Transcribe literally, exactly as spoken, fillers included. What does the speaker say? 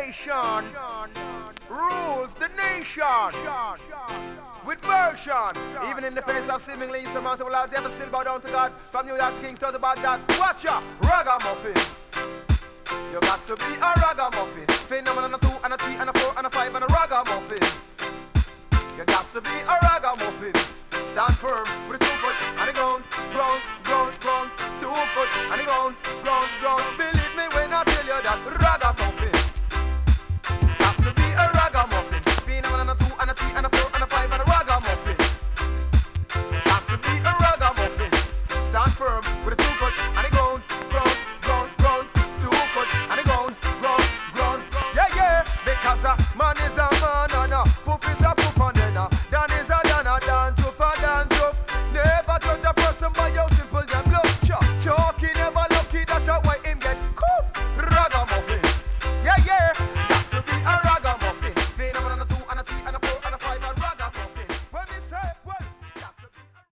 Nation rules the nation with version. Even in the face of seemingly insurmountable odds, ever still bow down to God. From New York Kings to the Baghdad. Watch ya, ragamuffin. You got to be a ragamuffin.